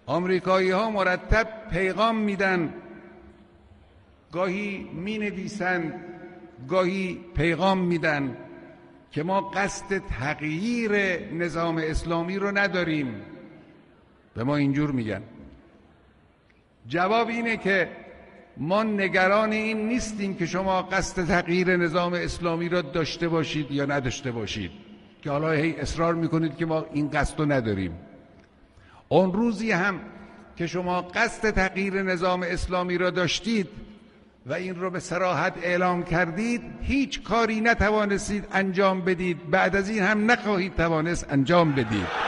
آمریکایی ها مرتب پیغام میدن، گاهی می نویسن، گاهی پیغام میدن که ما قصد تغییر نظام اسلامی رو نداریم. به ما اینجور میگن. جواب اینه که ما نگران این نیستیم که شما قصد تغییر نظام اسلامی را داشته باشید یا نداشته باشید، که حالا هی اصرار میکنید که ما این قصد رو نداریم. اون روزی هم که شما قصد تغییر نظام اسلامی را داشتید و این رو به صراحت اعلام کردید، هیچ کاری نتوانستید انجام بدید، بعد از این هم نخواهید توانست انجام بدید.